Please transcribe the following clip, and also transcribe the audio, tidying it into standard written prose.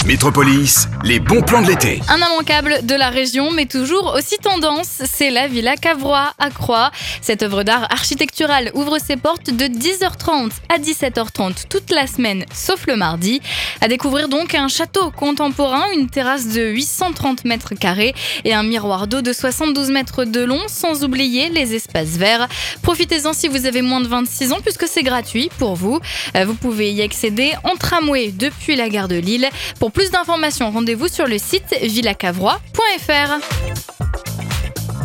Métropolis, les bons plans de l'été. Un immanquable de la région, mais toujours aussi tendance, c'est la Villa Cavrois à Croix. Cette œuvre d'art architecturale ouvre ses portes de 10h30 à 17h30 toute la semaine, sauf le mardi. À découvrir donc un château contemporain, une terrasse de 830 mètres carrés et un miroir d'eau de 72 mètres de long, sans oublier les espaces verts. Profitez-en si vous avez moins de 26 ans, puisque c'est gratuit pour vous. Vous pouvez y accéder en tramway depuis la gare de Lille. Pour plus d'informations, rendez-vous sur le site villacavrois.fr.